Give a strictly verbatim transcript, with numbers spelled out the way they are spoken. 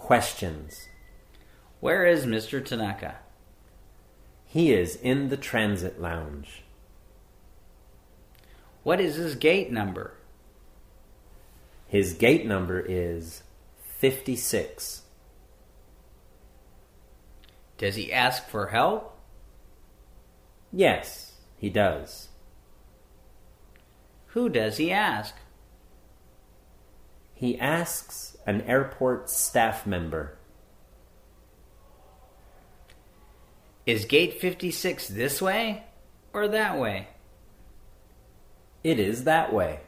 Questions. Where is Mister Tanaka? He is in the transit lounge. What is his gate number? His gate number is fifty-six. Does he ask for help? Yes, he does. Who does he ask? He asks an airport staff member. Is gate fifty-six this way or that way? It is that way.